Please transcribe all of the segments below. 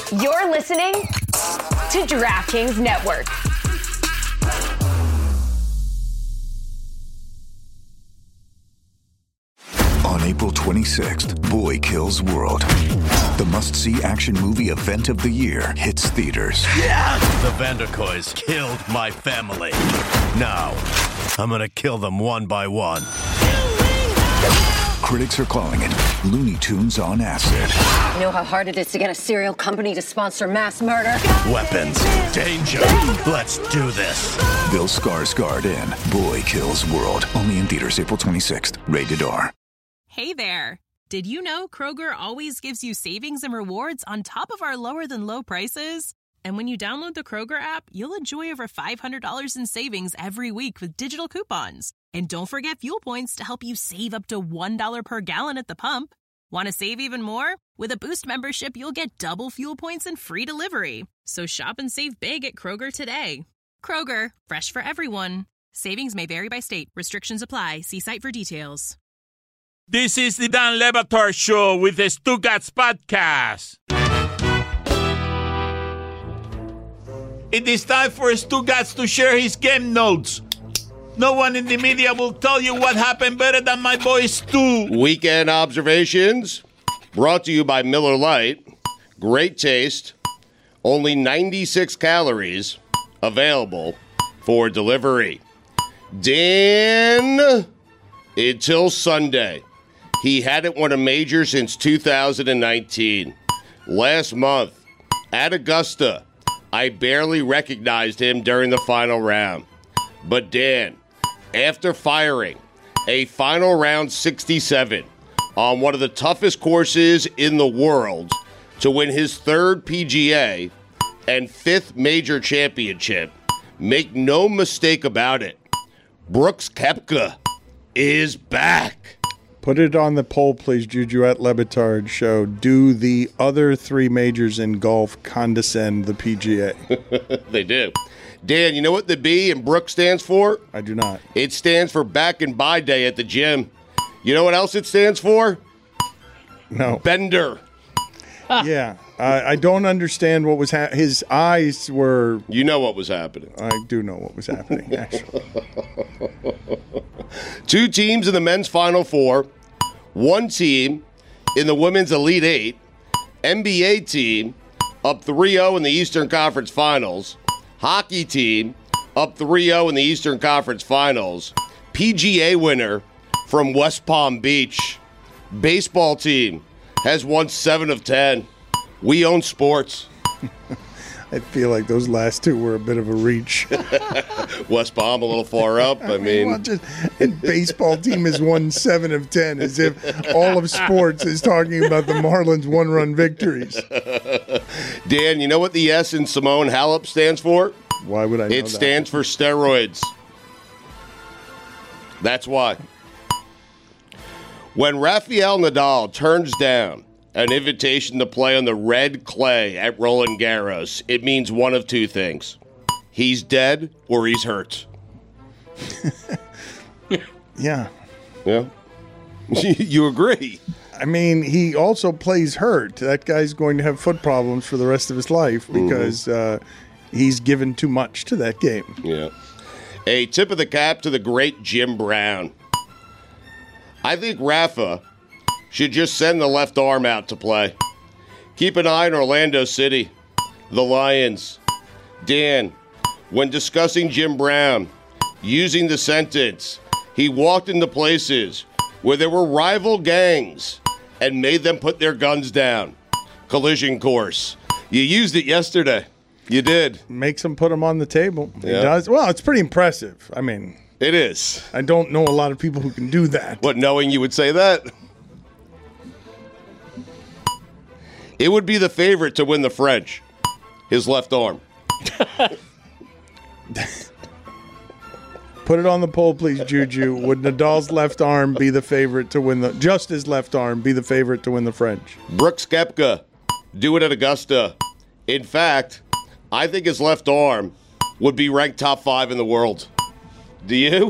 You're listening to DraftKings Network. On April 26th, Boy Kills World. The must-see action movie event of the year hits theaters. Yeah! The Vanderkoys killed my family. Now, I'm gonna kill them one by one. Critics are calling it Looney Tunes on acid. You know how hard it is to get a serial company to sponsor mass murder? Weapons. Danger. Let's do this. Bill Skarsgård in Boy Kills World. Only in theaters April 26th. Rated R. Hey there. Did you know Kroger always gives you savings and rewards on top of our lower-than-low prices? And when you download the Kroger app, you'll enjoy over $500 in savings every week with digital coupons. And don't forget fuel points to help you save up to $1 per gallon at the pump. Want to save even more? With a Boost membership, you'll get double fuel points and free delivery. So shop and save big at Kroger today. Kroger, fresh for everyone. Savings may vary by state. Restrictions apply. See site for details. This is the Dan Le Batard Show with the Stugats Podcast. It is time for Stugats to share his game notes. No one in the media will tell you what happened better than my boy Stu. Weekend observations brought to you by Miller Lite. Great taste. Only 96 calories available for delivery. Dan, until Sunday, he hadn't won a major since 2019. Last month, at Augusta, I barely recognized him during the final round. But Dan, after firing a final round 67 on one of the toughest courses in the world to win his third PGA and fifth major championship, make no mistake about it, Brooks Koepka is back. Put it on the poll, please, Juju at Le Batard Show. Do the other three majors in golf condescend the PGA? They do. Dan, you know what the B in Brooks stands for? I do not. It stands for back and by day at the gym. You know what else it stands for? No. Bender. Yeah. I don't understand what was his eyes were... You know what was happening. I do know what was happening, actually. Two teams in the men's Final Four. One team in the women's Elite Eight. NBA team up 3-0 in the Eastern Conference Finals. Hockey team up 3-0 in the Eastern Conference Finals. PGA winner from West Palm Beach. Baseball team has won 7 of 10. We own sports. I feel like those last two were a bit of a reach. West Palm a little far up. I mean, and baseball team has won 7 of 10, as if all of sports is talking about the Marlins' one-run victories. Dan, you know what the S in Simone Halep stands for? Why would I know that? It stands for steroids. That's why. When Rafael Nadal turns down an invitation to play on the red clay at Roland Garros, it means one of two things. He's dead or he's hurt. Yeah. Yeah. You agree? I mean, he also plays hurt. That guy's going to have foot problems for the rest of his life because he's given too much to that game. Yeah. A tip of the cap to the great Jim Brown. I think Rafa should just send the left arm out to play. Keep an eye on Orlando City, the Lions. Dan, when discussing Jim Brown, using the sentence, he walked into places where there were rival gangs and made them put their guns down. Collision course. You used it yesterday. You did. Makes him put them on the table. Yeah. He does. Well, it's pretty impressive. I mean, it is. I don't know a lot of people who can do that. What, knowing you would say that? It would be the favorite to win the French. His left arm. Put it on the poll, please, Juju. Would Nadal's left arm be the favorite to win just his left arm be the favorite to win the French? Brooks Koepka, do it at Augusta. In fact, I think his left arm would be ranked top 5 in the world. Do you?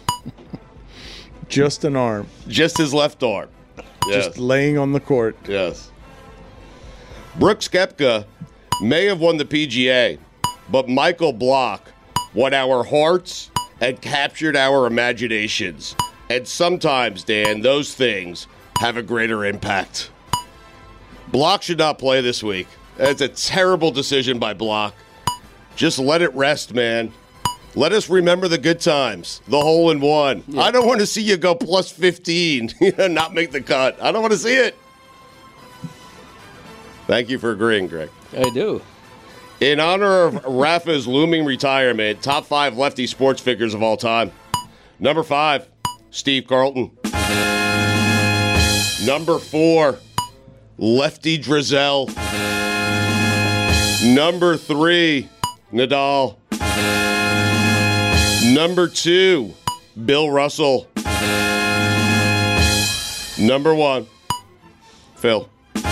Just an arm. Just his left arm. Yes. Just laying on the court. Yes. Brooks Koepka may have won the PGA, but Michael Block won our hearts and captured our imaginations. And sometimes, Dan, those things have a greater impact. Block should not play this week. That's a terrible decision by Block. Just let it rest, man. Let us remember the good times, the hole in one. Yeah. I don't want to see you go plus 15, not make the cut. I don't want to see it. Thank you for agreeing, Greg. I do. In honor of Rafa's looming retirement, top 5 lefty sports figures of all time. Number 5, Steve Carlton. Number 4, Lefty Drizel. Number 3, Nadal. Number 2, Bill Russell. Number 1, Phil.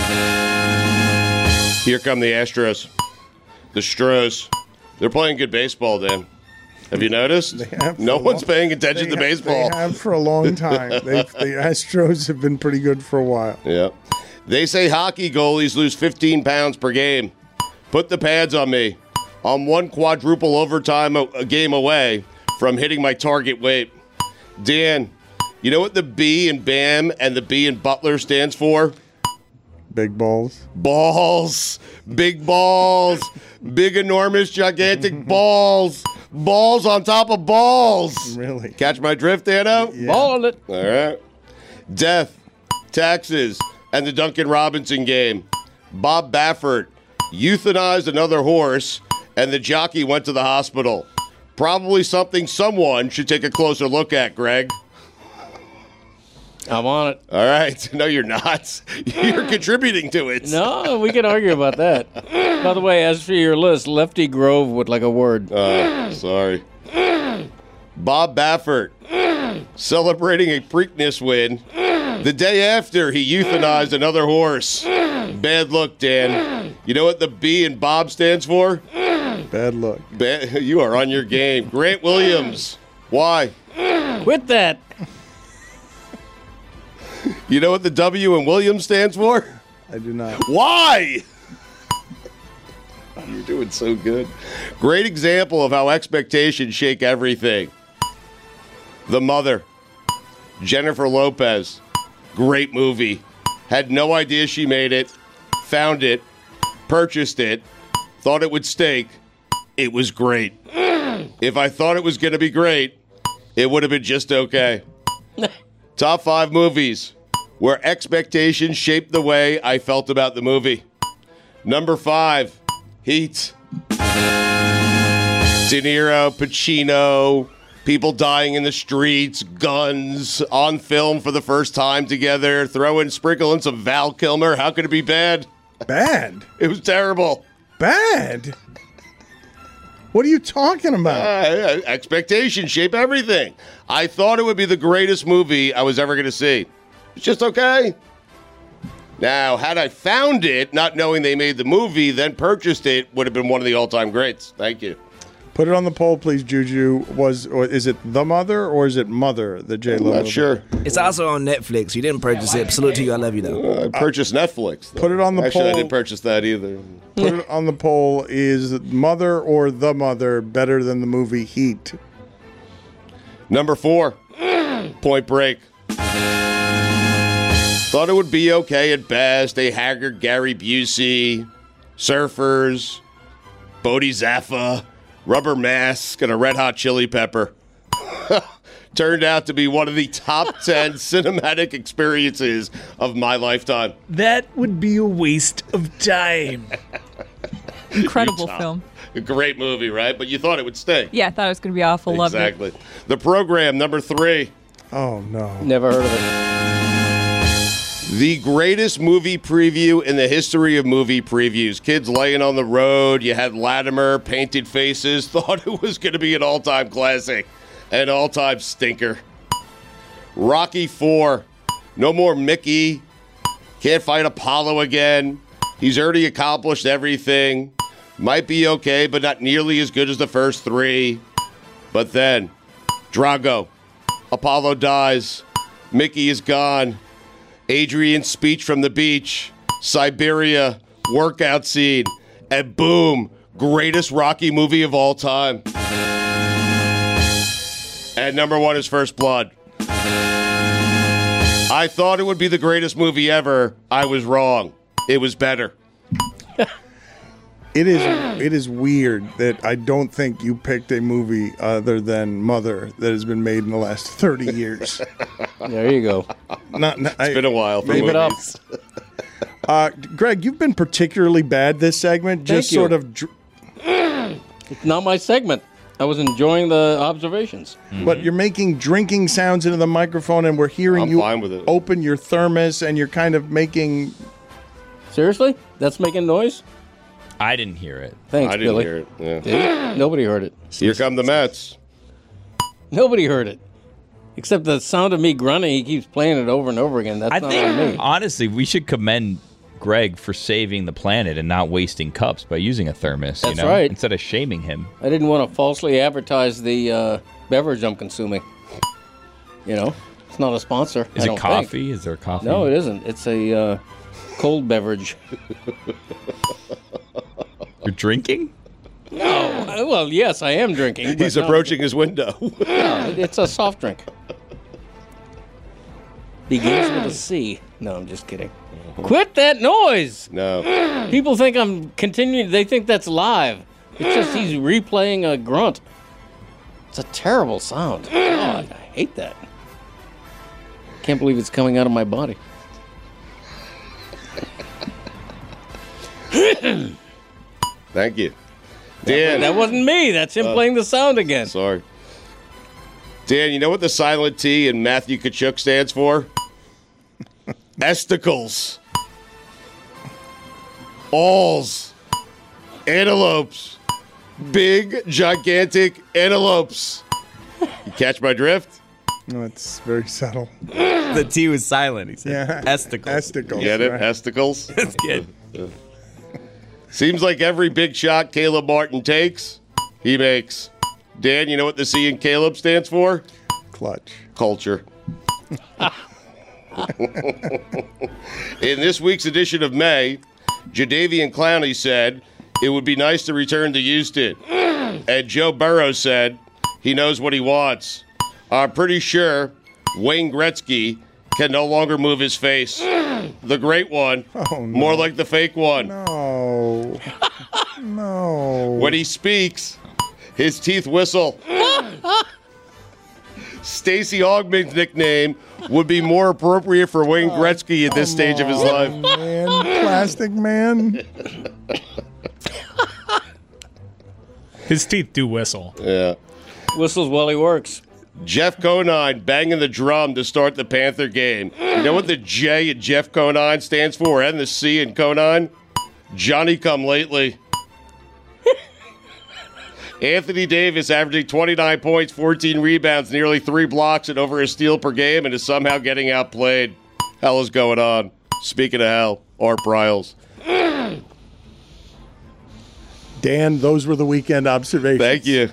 Here come the Astros. The Stros. They're playing good baseball, Dan. Have you noticed? No one's paying attention to baseball. They have for a long time. The Astros have been pretty good for a while. Yeah. They say hockey goalies lose 15 pounds per game. Put the pads on me. I'm 1 quadruple overtime a game away from hitting my target weight. Dan, you know what the B in BAM and the B in Butler stands for? Big balls. Balls. Big balls. Big, enormous, gigantic balls. Balls on top of balls. Really? Catch my drift, Dano? Yeah. Ball it. All right. Death, taxes, and the Duncan Robinson game. Bob Baffert euthanized another horse, and the jockey went to the hospital. Probably something someone should take a closer look at, Greg. I'm on it. All right. No, you're not. You're contributing to it. No, we can argue about that. By the way, as for your list, Lefty Grove would like a word. Sorry. Bob Baffert celebrating a Preakness win the day after he euthanized another horse. Bad look, Dan. You know what the B in Bob stands for? Bad luck. You are on your game. Grant Williams. Why? Quit that. You know what the W in Williams stands for? I do not. Why? You're doing so good. Great example of how expectations shake everything. The Mother. Jennifer Lopez. Great movie. Had no idea she made it. Found it. Purchased it. Thought it would stink. It was great. If I thought it was going to be great, it would have been just okay. Top 5 movies where expectations shaped the way I felt about the movie. Number 5, Heat. De Niro, Pacino, people dying in the streets, guns, on film for the first time together, sprinkle in some Val Kilmer. How could it be bad? Bad? It was terrible. Bad? What are you talking about? Expectations shape everything. I thought it would be the greatest movie I was ever going to see. It's just okay. Now, had I found it, not knowing they made the movie, then purchased it, would have been one of the all-time greats. Thank you. Put it on the poll, please, Juju. Is it The Mother or is it Mother, the J-Lo? I'm not sure. It's also on Netflix. You didn't purchase it. Salute to you. I love you, though. I purchased Netflix. Though. Put it on the poll. Actually, I didn't purchase that either. Put it on the poll. Is Mother or The Mother better than the movie Heat? Number 4, Point Break. Thought it would be okay at best. A haggard Gary Busey, surfers, Bodhi Zaffa, rubber mask, and a red hot chili pepper. Turned out to be one of the top 10 cinematic experiences of my lifetime. That would be a waste of time. Incredible film. A great movie, right? But you thought it would stink. Yeah, I thought it was going to be awful. Loved it. Exactly. The Program, number 3. Oh, no. Never heard of it. The greatest movie preview in the history of movie previews. Kids laying on the road. You had Latimer, painted faces. Thought it was going to be an all-time classic. An all-time stinker. Rocky 4. No more Mickey. Can't fight Apollo again. He's already accomplished everything. Might be okay, but not nearly as good as the first 3. But then, Drago. Apollo dies. Mickey is gone. Adrian's speech from the beach. Siberia. Workout scene. And boom, greatest Rocky movie of all time. And number 1 is First Blood. I thought it would be the greatest movie ever. I was wrong. It was better. It is weird that I don't think you picked a movie other than Mother that has been made in the last 30 years. There you go. It's been a while for Leave it up. movies. Greg, you've been particularly bad this segment. Thank Just you. sort of. It's not my segment. I was enjoying the observations. But you're making drinking sounds into the microphone, and we're hearing I'm you fine with it. open your thermos, and you're kind of making. Seriously? That's making noise? I didn't hear it. Thanks, I didn't Billy. hear it. Yeah. Did you? Nobody heard it. Here come the Mets. Nobody heard it. Except the sound of me grunting, he keeps playing it over and over again. That's I not think, on me. honestly, we should commend Greg for saving the planet and not wasting cups by using a thermos. That's you know, right. Instead of shaming him. I didn't want to falsely advertise the beverage I'm consuming. You know, it's not a sponsor. Is I it don't coffee? think. Is there coffee? No, it isn't. It's a cold beverage. You're drinking? No. Well, yes, I am drinking. but He's no. approaching his window. No, it's a soft drink. Begins with a C. No, I'm just kidding. Quit that noise! No. People think I'm continuing. They think that's live. It's just he's replaying a grunt. It's a terrible sound. God, I hate that. Can't believe it's coming out of my body. Thank you. Dan. That wasn't me. That's him playing the sound again. Sorry. Dan, you know what the silent T in Matthew Kachuk stands for? Esticles. Alls. Antelopes. Big, gigantic antelopes. You catch my drift? No, it's very subtle. The T was silent. He said Yeah. esticles. Esticles. Get it? right. Esticles? That's good. Seems like every big shot Caleb Martin takes, he makes. Dan, you know what the C in Caleb stands for? Clutch. Culture. In this week's edition of May, Jadeveon Clowney said it would be nice to return to Houston. And Joe Burrow said he knows what he wants. I'm pretty sure Wayne Gretzky can no longer move his face. The great one. Oh, no. More like the fake one. No. No. When he speaks, his teeth whistle. Stacey Augman's nickname would be more appropriate for Wayne Gretzky at this stage of his life. Man, plastic man. His teeth do whistle. Yeah. Whistles while he works. Jeff Conine banging the drum to start the Panther game. You know what the J in Jeff Conine stands for and the C in Conine? Johnny come lately. Anthony Davis averaging 29 points, 14 rebounds, nearly 3 blocks, and over a steal per game, and is somehow getting outplayed. Hell is going on. Speaking of hell, Art Briles. Dan, those were the weekend observations. Thank you.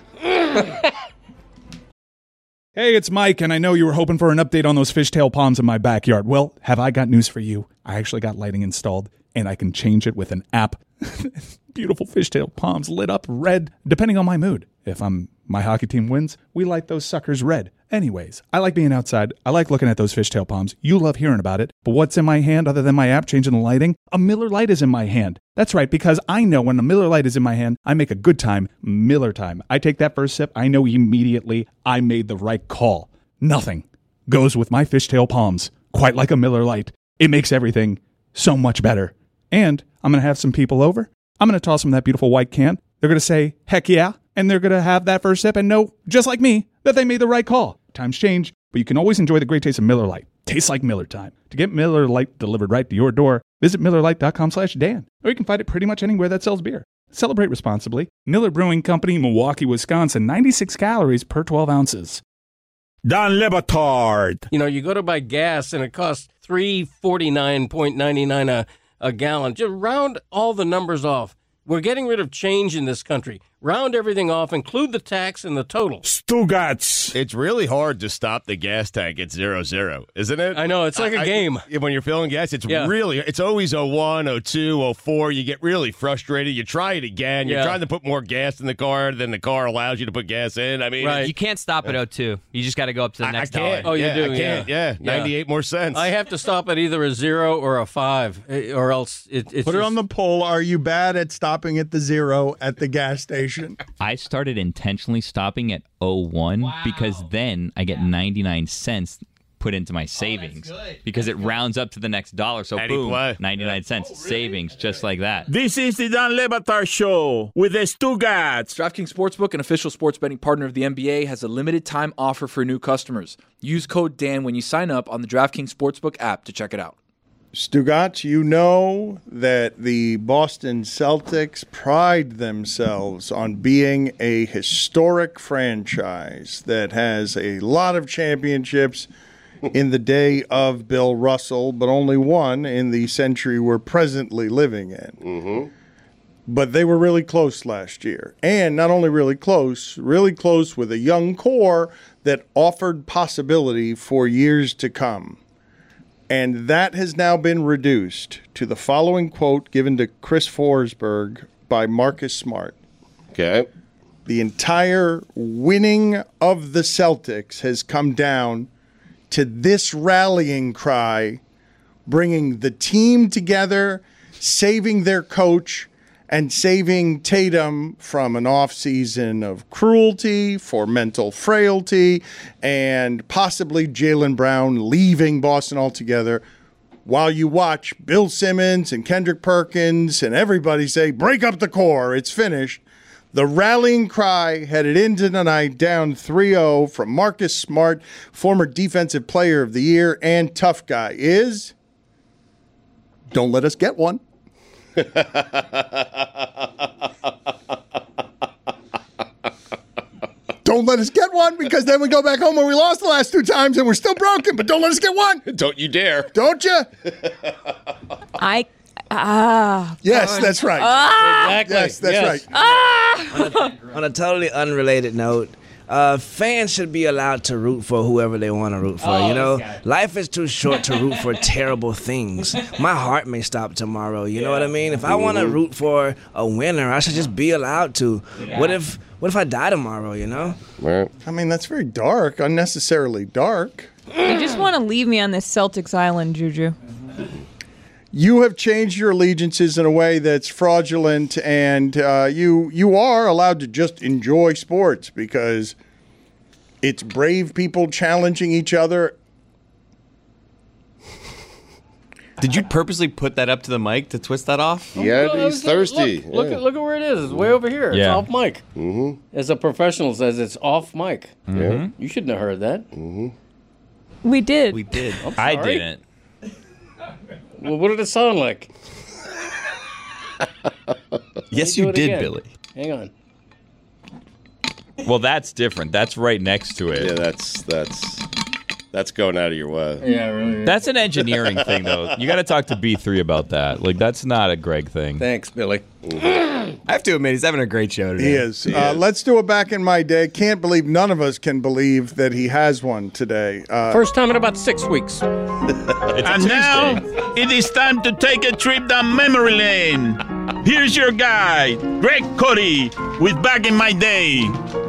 Hey, it's Mike, and I know you were hoping for an update on those fishtail palms in my backyard. Well, have I got news for you? I actually got lighting installed, and I can change it with an app. Beautiful fishtail palms lit up red, depending on my mood. If my hockey team wins, we light those suckers red. Anyways, I like being outside. I like looking at those fishtail palms. You love hearing about it. But what's in my hand other than my app changing the lighting? A Miller Lite is in my hand. That's right, because I know when a Miller Lite is in my hand, I make a good time, Miller time. I take that first sip, I know immediately I made the right call. Nothing goes with my fishtail palms quite like a Miller Lite. It makes everything so much better. And I'm going to have some people over. I'm going to toss them that beautiful white can. They're going to say, heck yeah. And they're going to have that first sip and know, just like me, that they made the right call. Times change, but you can always enjoy the great taste of Miller Lite. Tastes like Miller time. To get Miller Lite delivered right to your door, visit MillerLite.com/Dan. Or you can find it pretty much anywhere that sells beer. Celebrate responsibly. Miller Brewing Company, Milwaukee, Wisconsin. 96 calories per 12 ounces. Don Le Batard. You know, you go to buy gas and it costs $3.49.99 a gallon. Just round all the numbers off. We're getting rid of change in this country. Round everything off, include the tax and the total. Stugats. It's really hard to stop the gas tank at 0-0, isn't it? I know, it's like a game. When you're filling gas, it's always 01, 02, 04. You get really frustrated. You try it again. You're trying to put more gas in the car than the car allows you to put gas in. I mean, you can't stop at 02. You just got to go up to the next dollar. Oh, you do? I can't. Yeah, 98 more cents. I have to stop at either a 0 or a 5, or else it's Put it on the poll. Are you bad at stopping at the 0 at the gas station? I started intentionally stopping at 01 because then I get 99 cents put into my savings because it rounds up to the next dollar. So boom, 99 cents savings just like that. This is the Don Le Batard Show with the Stugats. DraftKings Sportsbook, an official sports betting partner of the NBA, has a limited time offer for new customers. Use code Dan when you sign up on the DraftKings Sportsbook app to check it out. Stugats, you know that the Boston Celtics pride themselves on being a historic franchise that has a lot of championships in the day of Bill Russell, but only one in the century we're presently living in. Mm-hmm. But they were really close last year. And not only really close with a young core that offered possibility for years to come. And that has now been reduced to the following quote given to Chris Forsberg by Marcus Smart. Okay. The entire winning of the Celtics has come down to this rallying cry, bringing the team together, saving their coach, and saving Tatum from an offseason of cruelty, for mental frailty, and possibly Jaylen Brown leaving Boston altogether, while you watch Bill Simmons and Kendrick Perkins and everybody say, break up the core, it's finished. The rallying cry headed into the night down 3-0 from Marcus Smart, former Defensive Player of the Year and tough guy, is don't let us get one. Don't let us get one, because then we go back home where we lost the last 2 times and we're still broken, but don't let us get one. Don't you dare. Don't you? Yes, that's right. Exactly. Yes, that's right. On a totally unrelated note, fans should be allowed to root for whoever they want to root for. Life is too short to root for terrible things. My heart may stop tomorrow. You know what I mean? If I want to root for a winner, I should just be allowed to. What if I die tomorrow? Right. I mean, that's very dark, unnecessarily dark. You just want to leave me on this Celtics island, Juju. You have changed your allegiances in a way that's fraudulent, and you are allowed to just enjoy sports because it's brave people challenging each other. Did you purposely put that up to the mic to twist that off? Yeah, he's thirsty. Look at where it is. It's way over here. It's off mic. Mm-hmm. As a professional says, it's off mic. Yeah. You shouldn't have heard that. Mm-hmm. We did. We did. I didn't. Well, what did it sound like? Yes, you did, Billy. Hang on. Well, that's different. That's right next to it. Yeah, that's going out of your way. Yeah, really. That's an engineering thing, though. You got to talk to B3 about that. Like, that's not a Greg thing. Thanks, Billy. I have to admit, he's having a great show today. He is. Let's do it back in my day. Can't believe none of us can believe that he has one today. First time in about 6 weeks. And now it is time to take a trip down memory lane. Here's your guide, Greg Cody, with Back in My Day.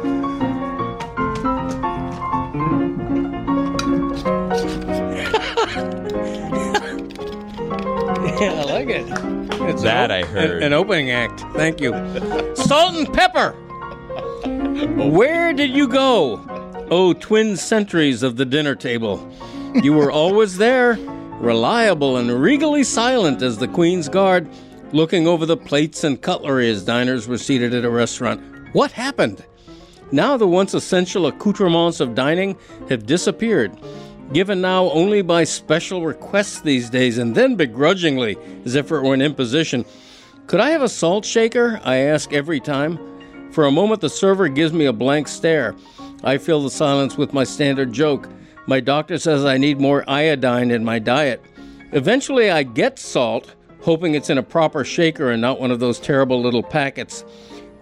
Yeah, I like it. It's I heard. An opening act. Thank you. Salt and pepper. Where did you go? Oh, twin centuries of the dinner table. You were always there, reliable and regally silent as the Queen's Guard, looking over the plates and cutlery as diners were seated at a restaurant. What happened? Now the once essential accoutrements of dining have disappeared, given now only by special requests these days, and then begrudgingly, as if it were an imposition. Could I have a salt shaker? I ask every time. For a moment, the server gives me a blank stare. I fill the silence with my standard joke. My doctor says I need more iodine in my diet. Eventually, I get salt, hoping it's in a proper shaker and not one of those terrible little packets.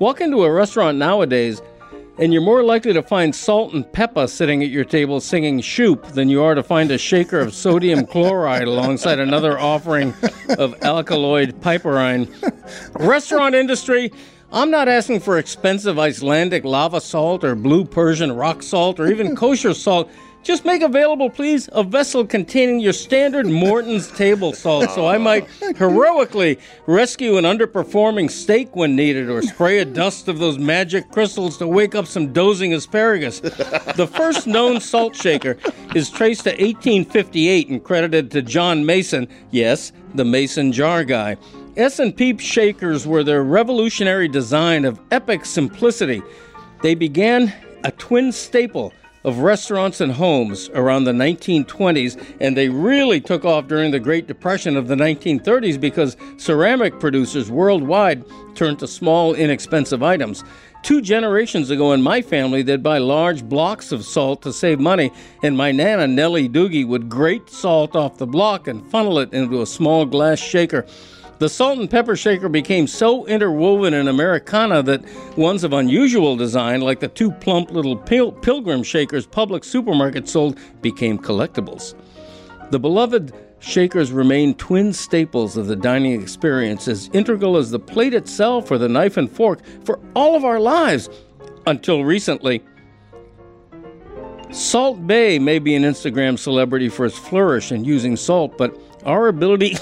Walk into a restaurant nowadays, and you're more likely to find Salt and Pepper sitting at your table singing Shoop than you are to find a shaker of sodium chloride alongside another offering of alkaloid piperine. Restaurant industry, I'm not asking for expensive Icelandic lava salt or blue Persian rock salt or even kosher salt. Just make available, please, a vessel containing your standard Morton's table salt so I might heroically rescue an underperforming steak when needed or spray a dust of those magic crystals to wake up some dozing asparagus. The first known salt shaker is traced to 1858 and credited to John Mason. Yes, the Mason jar guy. S&P shakers were their revolutionary design of epic simplicity. They began a twin staple of restaurants and homes around the 1920s, and they really took off during the Great Depression of the 1930s because ceramic producers worldwide turned to small, inexpensive items. 2 generations ago in my family, they'd buy large blocks of salt to save money, and my Nana, Nellie Doogie, would grate salt off the block and funnel it into a small glass shaker. The salt and pepper shaker became so interwoven in Americana that ones of unusual design, like the 2 plump little pilgrim shakers Publix supermarket sold, became collectibles. The beloved shakers remain twin staples of the dining experience, as integral as the plate itself or the knife and fork for all of our lives, until recently. Salt Bae may be an Instagram celebrity for its flourish in using salt, but our ability...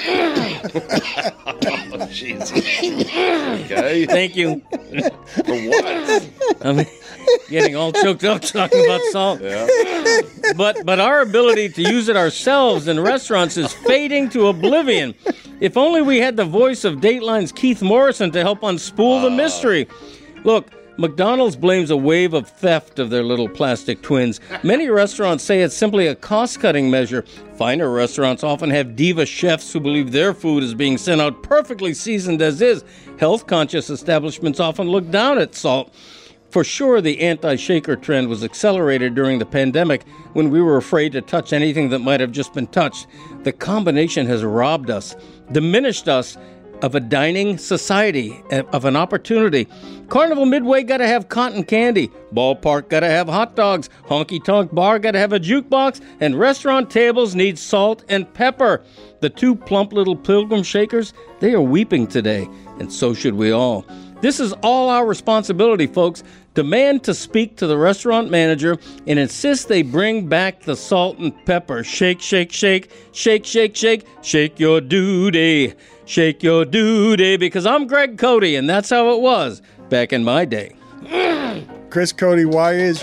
Oh, Jesus. Okay. Thank you. For what? I'm getting all choked up talking about salt. Yeah. But our ability to use it ourselves in restaurants is fading to oblivion. If only we had the voice of Dateline's Keith Morrison to help unspool the mystery. Look, McDonald's blames a wave of theft of their little plastic twins. Many restaurants say it's simply a cost-cutting measure. Finer restaurants often have diva chefs who believe their food is being sent out perfectly seasoned as is. Health-conscious establishments often look down at salt. For sure, the anti-shaker trend was accelerated during the pandemic when we were afraid to touch anything that might have just been touched. The combination has robbed us, diminished us, of a dining society, of an opportunity. Carnival Midway got to have cotton candy. Ballpark got to have hot dogs. Honky Tonk Bar got to have a jukebox. And restaurant tables need salt and pepper. The 2 plump little pilgrim shakers, they are weeping today, and so should we all. This is all our responsibility, folks. Demand to speak to the restaurant manager and insist they bring back the salt and pepper. Shake, shake, shake, shake, shake, shake, shake your duty. Shake your duty, because I'm Greg Cody, and that's how it was back in my day. Chris Cody, why is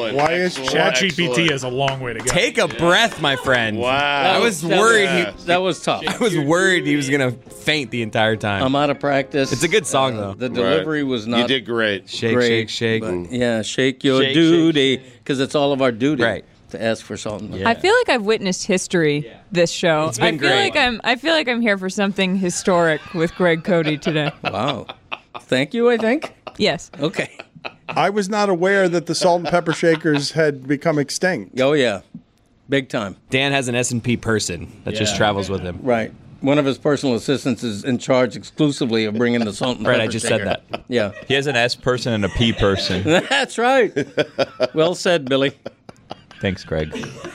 ChatGPT is a long way to go. Take a breath, my friend. Wow. I was worried. That was tough. I was worried he was going to faint the entire time. I'm out of practice. It's a good song, though. The delivery was not. You did great. Shake, great, shake, shake. Yeah, shake your duty, because it's all of our duty. Right. To ask for salt and pepper. I feel like I've witnessed history this show. It's been great. I feel like I'm here for something historic with Greg Cody today. Wow. Thank you, I think. Yes. Okay. I was not aware that the salt and pepper shakers had become extinct. Oh, yeah. Big time. Dan has an S&P person that just travels with him. Right. One of his personal assistants is in charge exclusively of bringing the salt and pepper Right, I just said shaker. that. Yeah. He has an S person and a P person. That's right. Well said, Billy. Thanks, Greg.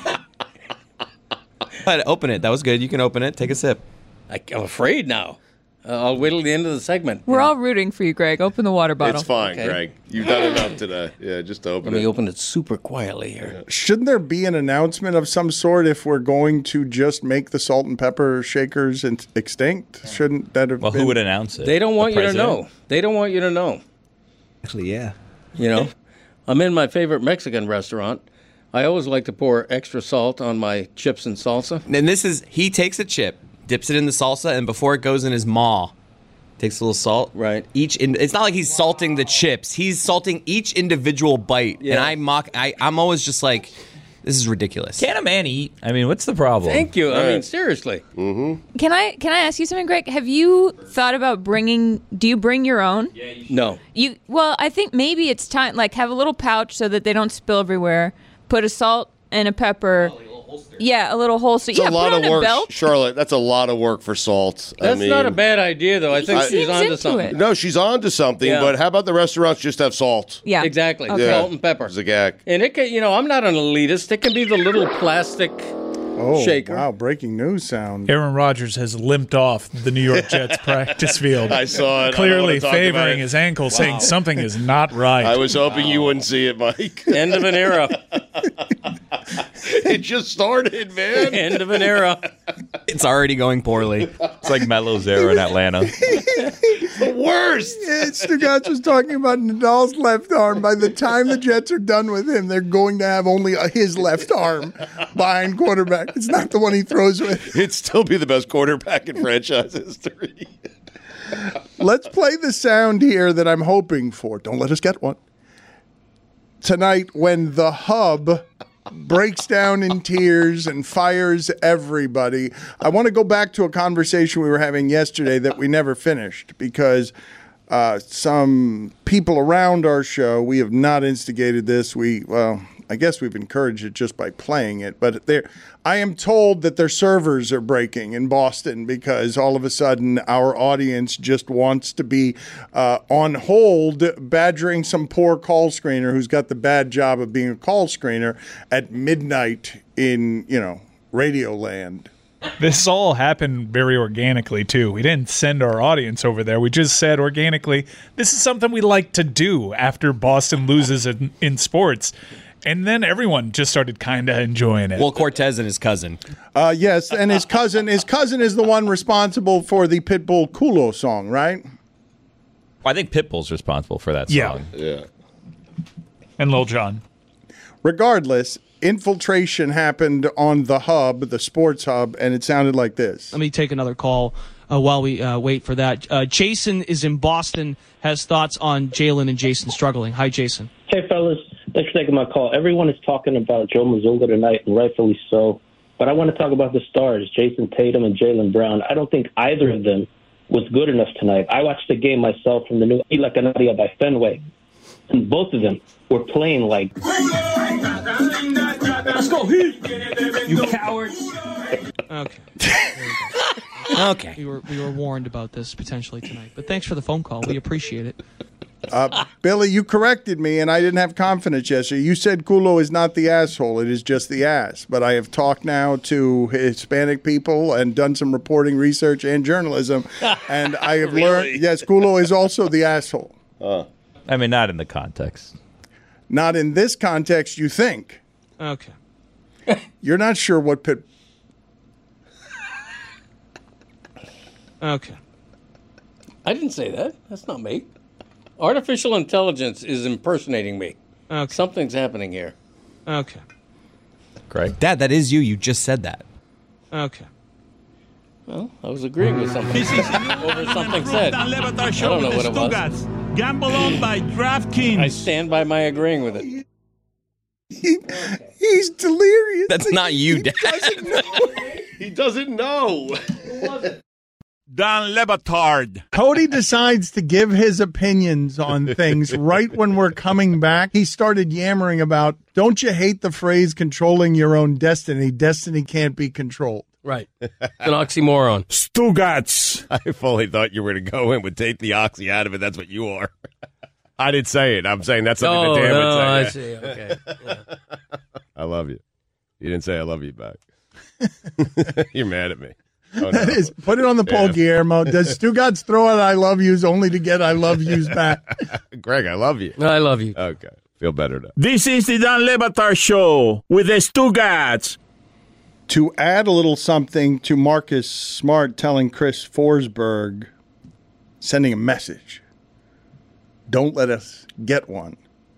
But open it. That was good. You can open it. Take a sip. I'm afraid now. I'll wait till the end of the segment. We're all rooting for you, Greg. Open the water bottle. It's fine, Okay. Greg. You've done enough today. Yeah, just to open Let it. me open it super quietly here. Shouldn't there be an announcement of some sort if we're going to just make the salt and pepper shakers extinct? Shouldn't that have Well, been? who would announce it? They don't want The you to president? know. They don't want you to know. Actually, yeah. You know, I'm in my favorite Mexican restaurant. I always like to pour extra salt on my chips and salsa. And this is, he takes a chip, dips it in the salsa, and before it goes in his maw, takes a little salt. Right. It's not like he's salting the chips. He's salting each individual bite. Yeah. And I'm always just like, this is ridiculous. Can a man eat? I mean, what's the problem? Thank you. I mean, seriously. Mm-hmm. Can I ask you something, Greg? Have you thought about do you bring your own? No. Well, I think maybe it's time, like have a little pouch so that they don't spill everywhere. Put a salt and a pepper Yeah, a little holster. It's Yeah, a lot put on of work, a belt. Charlotte. That's a lot of work for Salt. That's not a bad idea, though. I think He she's seems onto into something. it. No, she's on to something, Yeah. but how about the restaurants just have salt? Yeah. Exactly. Okay. Salt and pepper. Zagak. And it can, I'm not an elitist. It can be the little plastic shaker. Wow, breaking news sound. Aaron Rodgers has limped off the New York Jets practice field. I saw it. Clearly favoring his ankle, saying something is not right. I was hoping you wouldn't see it, Mike. End of an era. It just started, man. End of an era. It's already going poorly. It's like Melo's era in Atlanta. The worst. Yeah, Stugotz was talking about Nadal's left arm. By the time the Jets are done with him, they're going to have only his left arm behind quarterback. It's not the one he throws with. It'd still be the best quarterback in franchise history. Let's play the sound here that I'm hoping for. Don't let us get one. Tonight, when the hub breaks down in tears and fires everybody. I want to go back to a conversation we were having yesterday that we never finished because some people around our show, we have not instigated this. I guess we've encouraged it just by playing it. But I am told that their servers are breaking in Boston because all of a sudden our audience just wants to be on hold, badgering some poor call screener who's got the bad job of being a call screener at midnight in, Radio Land. This all happened very organically, too. We didn't send our audience over there. We just said organically, this is something we like to do after Boston loses in sports. And then everyone just started kind of enjoying it. Well, Cortez and his cousin. Yes, and his cousin is the one responsible for the Pitbull Culo song, right? Well, I think Pitbull's responsible for that song. Yeah. And Lil Jon. Regardless, infiltration happened on the hub, the sports hub, and it sounded like this. Let me take another call while we wait for that. Jason is in Boston, has thoughts on Jalen and Jason struggling. Hi, Jason. Hey, fellas. Thanks for taking my call. Everyone is talking about Joe Mazzulla tonight, and rightfully so. But I want to talk about the stars, Jason Tatum and Jaylen Brown. I don't think either of them was good enough tonight. I watched the game myself from the new Ila Canaria by Fenway, and both of them were playing like... Let's go, Heat! You cowards! Okay. Okay. We were warned about this potentially tonight, but thanks for the phone call. We appreciate it. Billy, you corrected me, and I didn't have confidence yesterday. You said Culo is not the asshole; it is just the ass. But I have talked now to Hispanic people and done some reporting, research, and journalism, and I have learned yes, Culo is also the asshole. I mean, not in the context. Not in this context, you think? Okay. You're not sure what Pit. Okay. I didn't say that. That's not me. Artificial intelligence is impersonating me. Okay. Something's happening here. Okay. Greg? Dad, that is you. You just said that. Okay. Well, I was agreeing with something. Over something said. I don't know what it was. Gamble on by DraftKings. I stand by my agreeing with it. He's delirious. That's not you, Dad. He doesn't know. Don Le Batard. Cody decides to give his opinions on things right when we're coming back. He started yammering about, don't you hate the phrase controlling your own destiny? Destiny can't be controlled. Right. It's an oxymoron. Stugotz. I fully thought you were going to go in with take the oxy out of it. That's what you are. I didn't say it. I'm saying that's something that Dan would say. I see. Okay. Yeah. I love you. You didn't say I love you back. You're mad at me. Oh, That is, put it on the poll, Guillermo. Does Stugotz throw out I love yous only to get I love yous back? Greg, I love you. I love you. Okay. Feel better now. This is the Don Le Batard Show with the Stugotz. To add a little something to Marcus Smart telling Chris Forsberg, sending a message. Don't let us get one.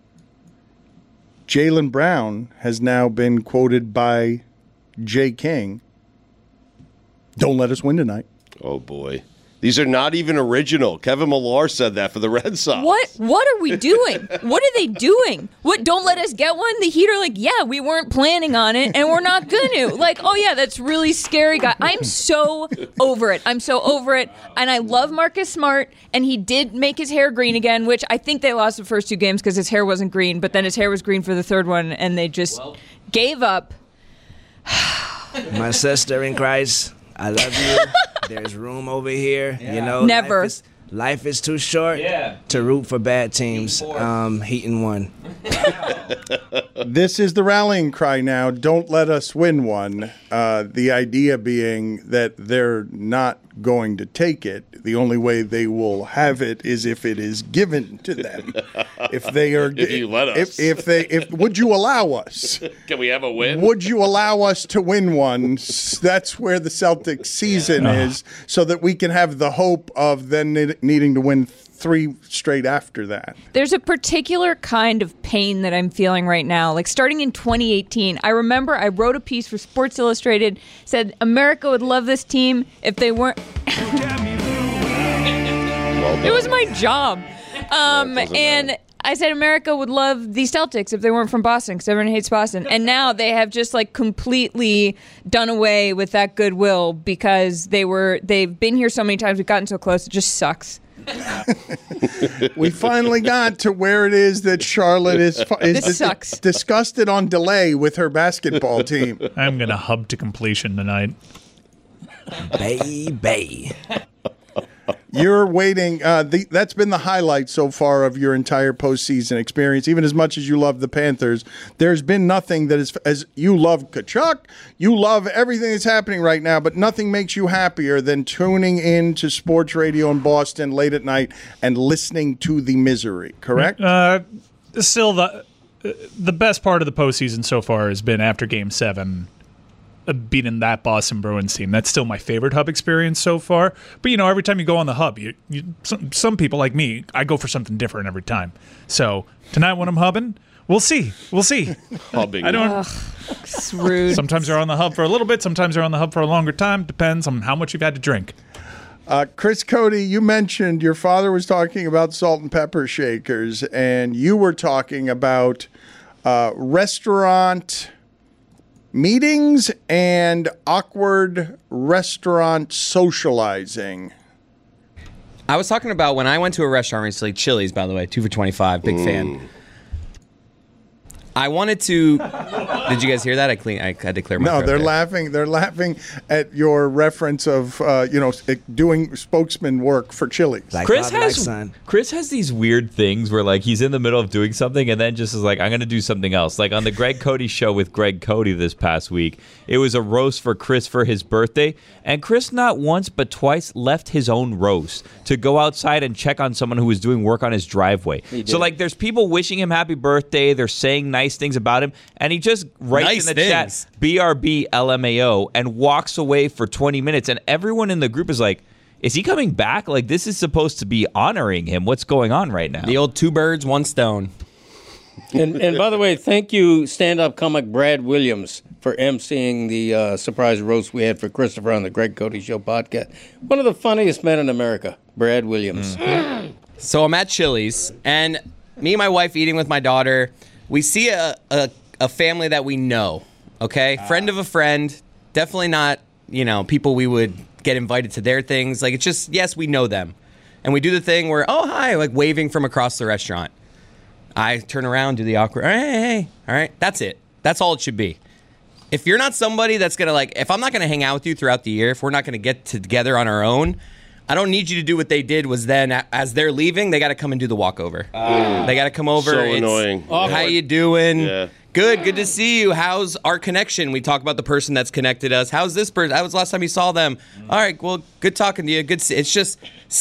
Jaylen Brown has now been quoted by Jay King. Don't let us win tonight. Oh, boy. These are not even original. Kevin Millar said that for the Red Sox. What are we doing? What are they doing? What? Don't let us get one? The Heat are like, yeah, we weren't planning on it, and we're not going to. Like, oh, yeah, that's really scary, guy. I'm so over it. And I love Marcus Smart, and he did make his hair green again, which I think they lost the first two games because his hair wasn't green, but then his hair was green for the third one, and they just gave up. My sister in Christ, I love you. There's room over here. You know, Never. Life is too short to root for bad teams. Heaton won. This is the rallying cry now. Don't let us win one. The idea being that they're not going to take it. The only way they will have it is if it is given to them. If they are, If you let us. If would you allow us? Can we have a win? Would you allow us to win one? That's where the Celtics season is, so that we can have the hope of then needing to win 3 straight after that. There's a particular kind of pain that I'm feeling right now. Like starting in 2018, I remember I wrote a piece for Sports Illustrated, said America would love this team if they weren't. It was my job. And I said America would love the Celtics if they weren't from Boston, because everyone hates Boston. And now they have just like completely done away with that goodwill because they've been here so many times, we've gotten so close, it just sucks. We finally got to where it is that Charlotte is sucks. Disgusted on delay with her basketball team. I'm going to hub to completion tonight. Baby. You're waiting. That's been the highlight so far of your entire postseason experience. Even as much as you love the Panthers, there's been nothing that is, as you love Kachuk, you love everything that's happening right now, but nothing makes you happier than tuning in to sports radio in Boston late at night and listening to the misery, correct? Still, the best part of the postseason so far has been after Game 7. Beating that Boston Bruins team. That's still my favorite hub experience so far. But, every time you go on the hub, some people like me, I go for something different every time. So tonight when I'm hubbing, we'll see. Hubbing. It's rude. Sometimes they're on the hub for a little bit. Sometimes they're on the hub for a longer time. Depends on how much you've had to drink. Chris Cody, you mentioned your father was talking about salt and pepper shakers, and you were talking about restaurant meetings and awkward restaurant socializing. I was talking about when I went to a restaurant recently, Chili's, by the way, 2 for $25, big fan. I wanted to. Did you guys hear that? I had to clear my throat. No, they're laughing. They're laughing at your reference of doing spokesman work for Chili's. Chris has these weird things where like he's in the middle of doing something and then just is like, I'm going to do something else. Like on the Greg Cody show with Greg Cody this past week, it was a roast for Chris for his birthday, and Chris not once but twice left his own roast to go outside and check on someone who was doing work on his driveway. So like, there's people wishing him happy birthday. They're saying nice things about him, and he just writes in the chat BRB LMAO and walks away for 20 minutes, and everyone in the group is like, is he coming back? Like, this is supposed to be honoring him. What's going on right now? The old 2 birds, 1 stone. And by the way, thank you, stand-up comic Brad Williams, for emceeing the surprise roast we had for Christopher on the Greg Cody Show podcast. One of the funniest men in America, Brad Williams. So I'm at Chili's, and me and my wife eating with my daughter. We see a family that we know, okay? Friend of a friend. Definitely not, people we would get invited to their things. Like, it's just, yes, we know them. And we do the thing where, oh, hi, like waving from across the restaurant. I turn around, do the awkward, hey, all right? That's it. That's all it should be. If you're not somebody that's going to, if I'm not going to hang out with you throughout the year, if we're not going to get together on our own, I don't need you to do what they did was then, as they're leaving, they got to come and do the walkover. They got to come over. So annoying. How you doing? Yeah. Good to see you. How's our connection? We talk about the person that's connected us. How's this person? That was the last time you saw them. All right, well, good talking to you. It's just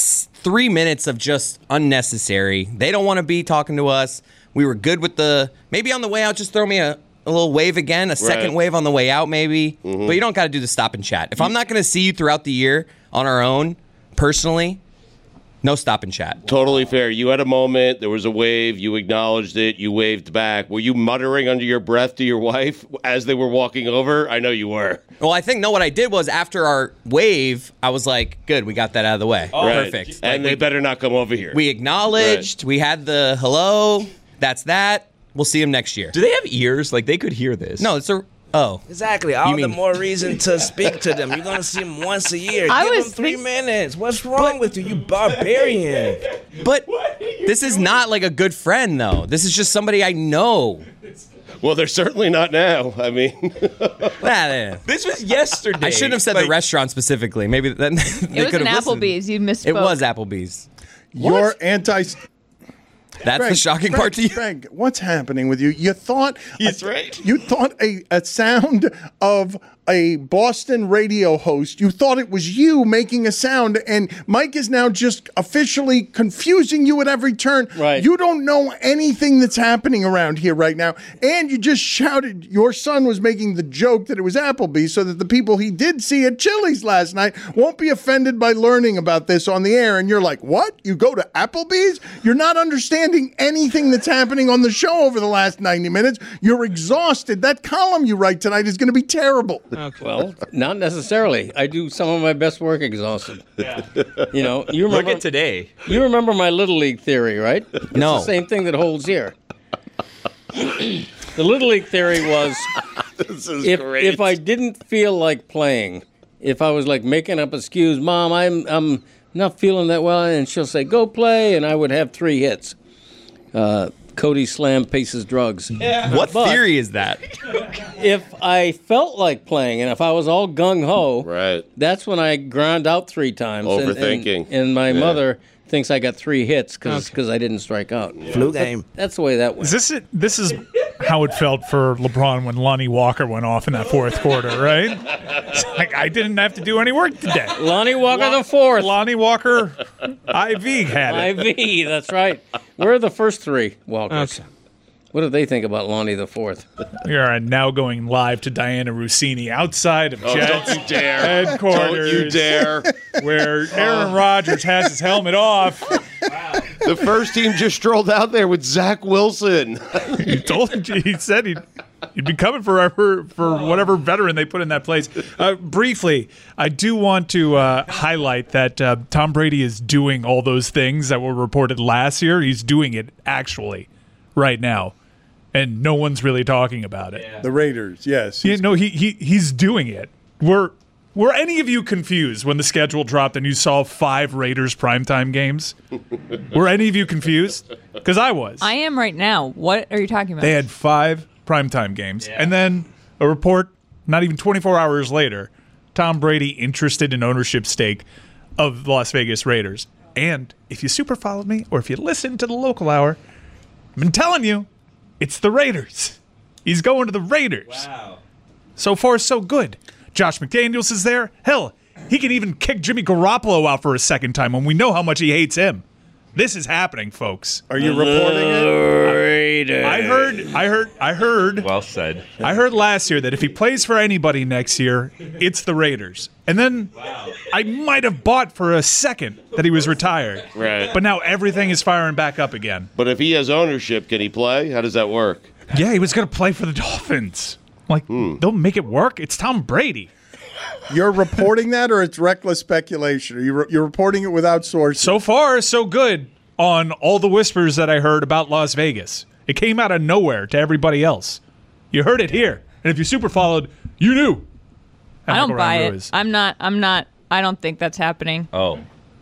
3 minutes of just unnecessary. They don't want to be talking to us. We were good with maybe on the way out, just throw me a little wave again, a second wave on the way out maybe. Mm-hmm. But you don't got to do the stop and chat. If I'm not going to see you throughout the year on our own, personally, no stop and chat. Totally fair. You had a moment. There was a wave. You acknowledged it. You waved back. Were you muttering under your breath to your wife as they were walking over? I know you were. Well, I think, what I did was after our wave, I was like, good, we got that out of the way. Oh, perfect. Right. And they better not come over here. We acknowledged. Right. We had the hello. That's that. We'll see them next year. Do they have ears? Like, they could hear this. No, it's a... Oh. Exactly. All the more reason to speak to them. You're going to see them once a year. Give them 3 minutes. What's wrong with you barbarian? But this is not like a good friend, though. This is just somebody I know. Well, they're certainly not now. I mean, This was yesterday. I shouldn't have said the restaurant specifically. Maybe then they It was could an have listened. Applebee's. You misspoke. It was Applebee's. You're anti. That's the shocking part to you. Greg, what's happening with you? You thought he's right. You thought a sound of a Boston radio host. You thought it was you making a sound, and Mike is now just officially confusing you at every turn. Right. You don't know anything that's happening around here right now, and you just shouted your son was making the joke that it was Applebee's, so that the people he did see at Chili's last night won't be offended by learning about this on the air. And you're like, what? You go to Applebee's? You're not understanding anything that's happening on the show over the last 90 minutes. You're exhausted. That column you write tonight is going to be terrible. Well, not necessarily. I do some of my best work exhausted. Yeah. You know, you remember Look at today. You remember my Little League theory, right? It's No. the same thing that holds here. The Little League theory was This is if great. I didn't feel like playing, if I was like making up excuses, Mom, I'm not feeling that well, and she'll say, go play, and I would have 3 hits. Cody Slam Paces Drugs. Yeah. What theory is that? If I felt like playing and if I was all gung-ho, right, that's when I ground out 3 times. Overthinking. And my Yeah. mother thinks I got 3 hits because I didn't strike out. Flu game. That's the way that went. Is this it? This is how it felt for LeBron when Lonnie Walker went off in that fourth quarter, right? It's like, I didn't have to do any work today. Lonnie Walker the fourth. Lonnie Walker IV had it. IV, that's right. Where are the first 3 Walkers? What do they think about Lonnie the fourth? We are now going live to Diana Rossini outside of Oh, Jets don't you dare. headquarters. Don't you dare. Where Aaron Rodgers has his helmet off. The first team just strolled out there with Zach Wilson. He said he'd be coming forever for whatever veteran they put in that place. Briefly, I do want to highlight that Tom Brady is doing all those things that were reported last year. He's doing it actually right now, and no one's really talking about it. The Raiders, yes. He's doing it. Were any of you confused when the schedule dropped and you saw 5 Raiders primetime games? Were any of you confused? Because I was. I am right now. What are you talking about? They had 5 primetime games. Yeah. And then a report, not even 24 hours later, Tom Brady interested in ownership stake of the Las Vegas Raiders. And if you super followed me or if you listened to the local hour, I've been telling you, it's the Raiders. He's going to the Raiders. Wow. So far, so good. Josh McDaniels is there. Hell, he can even kick Jimmy Garoppolo out for a second time when we know how much he hates him. This is happening, folks. Are you reporting it? I heard. Well said. I heard last year that if he plays for anybody next year, it's the Raiders. And then I might have bought for a second that he was retired. Right. But now everything is firing back up again. But if he has ownership, can he play? How does that work? Yeah, he was going to play for the Dolphins. Like, they'll make it work. It's Tom Brady. You're reporting that, or it's reckless speculation? Are you're reporting it without sources? So far, so good on all the whispers that I heard about Las Vegas. It came out of nowhere to everybody else. You heard it here. And if you super followed, you knew. I don't buy it. I'm not. I don't think that's happening. Oh.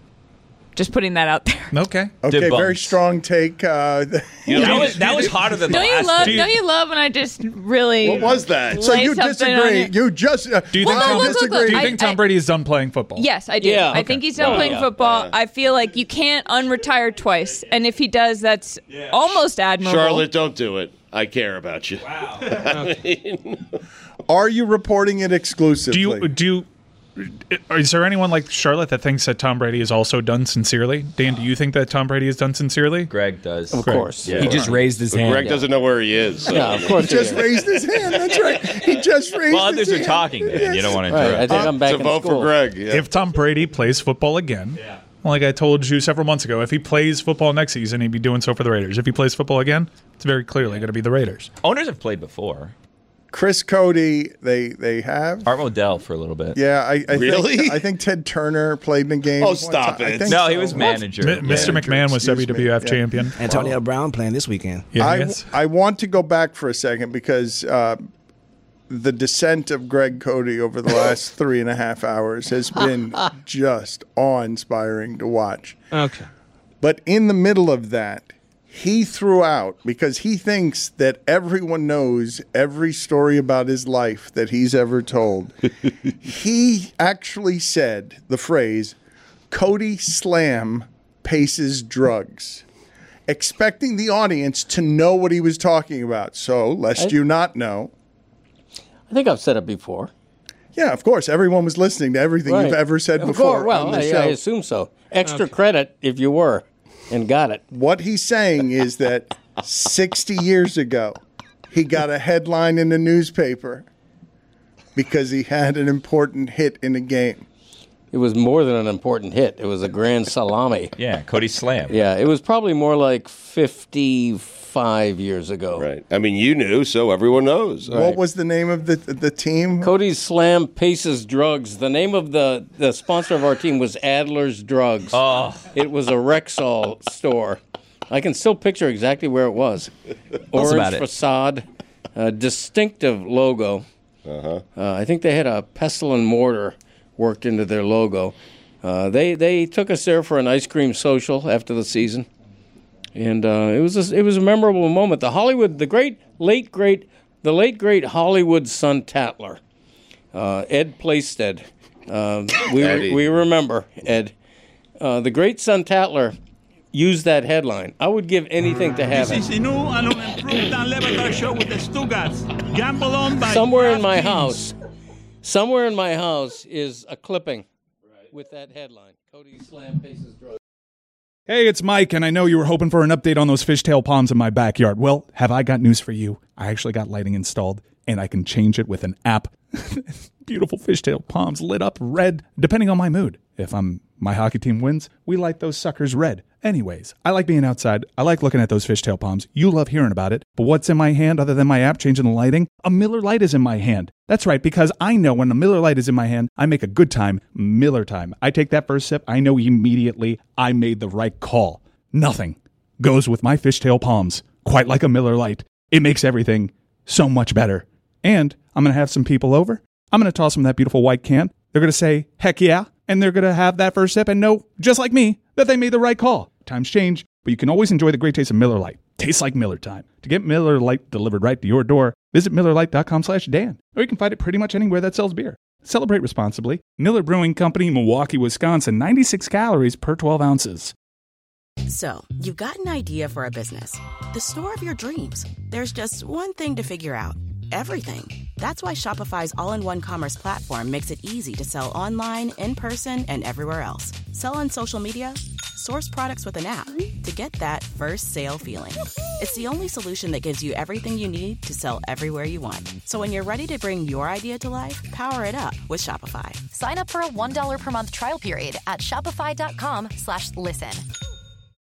Just putting that out there. Okay. Okay, Debunked. very strong take. That was hotter than the Don't you last love? two. Don't you love when I just really? What was that? So lay you something on disagree? it? You just Do you Well, think, no, Tom, look, look, do you look. think Tom Brady is done playing football? Yes, I do. Yeah. I think he's done playing football. I feel like you can't unretire twice, and if he does, that's almost admirable. Charlotte, don't do it. I care about you. Wow. Are you reporting it exclusively? Is there anyone like Charlotte that thinks that Tom Brady is also done sincerely? Dan, do you think that Tom Brady is done sincerely? Greg does. Of course. Yeah. He just raised his But hand. Greg doesn't know where he is. So. Yeah, of course. He just raised his hand. That's right. He just raised Well, his others are hand. talking, Dan. You don't want to Right, interrupt. I think I'm back So in vote school. for Greg. Yeah. If Tom Brady plays football again, like I told you several months ago, if he plays football next season, he'd be doing so for the Raiders. If he plays football again, it's very clearly going to be the Raiders. Owners have played before. Chris Cody, they have. Art Modell for a little bit. Yeah, I Really? think, I think Ted Turner played in the game. Oh, one stop time. I it. think No, so. he was manager. Mr. McMahon was excuse me. WWF Yeah. champion. Antonio Brown playing this weekend. Yeah, yes. I want to go back for a second because the descent of Greg Cody over the last 3.5 hours has been just awe-inspiring to watch. Okay. But in the middle of that, he threw out, because he thinks that everyone knows every story about his life that he's ever told. He actually said the phrase, Cody Slam paces drugs, expecting the audience to know what he was talking about. So, lest you not know. I think I've said it before. Yeah, of course. Everyone was listening to everything you've ever said before. Well, I assume so. Extra credit if you were and got it. What he's saying is that 60 years ago, he got a headline in the newspaper because he had an important hit in a game. It was more than an important hit. It was a grand salami. Yeah, Cody Slam. Yeah, it was probably more like 55 years ago. Right. I mean, you knew, so everyone knows. What was the name of the team? Cody Slam Paces Drugs. The name of the sponsor of our team was Adler's Drugs. Oh. It was a Rexall store. I can still picture exactly where it was. Orange facade, distinctive logo. I think they had a pestle and mortar worked into their logo. They took us there for an ice cream social after the season, and it was a memorable moment. The late great Hollywood Son Tatler, Ed Plaisted. We remember Ed. The great Son Tatler used that headline. I would give anything to have This is it. the new and unimproved Dan Le Batard show with the Stugatz. Gamble on by Somewhere in my DraftKings. house is a clipping with that headline. Cody Slam Paces Drugs. Hey, it's Mike, and I know you were hoping for an update on those fishtail palms in my backyard. Well, have I got news for you? I actually got lighting installed, and I can change it with an app. Beautiful fishtail palms lit up red, depending on my mood. If my hockey team wins, we light those suckers red. Anyways, I like being outside. I like looking at those fishtail palms. You love hearing about it. But what's in my hand other than my app changing the lighting? A Miller Lite is in my hand. That's right, because I know when a Miller Lite is in my hand, I make a good time, Miller time. I take that first sip, I know immediately I made the right call. Nothing goes with my fishtail palms quite like a Miller Lite. It makes everything so much better. And I'm going to have some people over. I'm going to toss them that beautiful white can. They're going to say, heck yeah. And they're going to have that first sip and know, just like me, that they made the right call. Times change, but you can always enjoy the great taste of Miller Lite. Tastes like Miller time. To get Miller Lite delivered right to your door, visit MillerLite.com/Dan. Or you can find it pretty much anywhere that sells beer. Celebrate responsibly. Miller Brewing Company, Milwaukee, Wisconsin. 96 calories per 12 ounces. So, you've got an idea for a business. The store of your dreams. There's just one thing to figure out. Everything. That's why Shopify's all-in-one commerce platform makes it easy to sell online, in person, and everywhere else. Sell on social media, source products with an app to get that first sale feeling. It's the only solution that gives you everything you need to sell everywhere you want. So when you're ready to bring your idea to life, power it up with Shopify. Sign up for a $1 per month trial period at shopify.com/listen.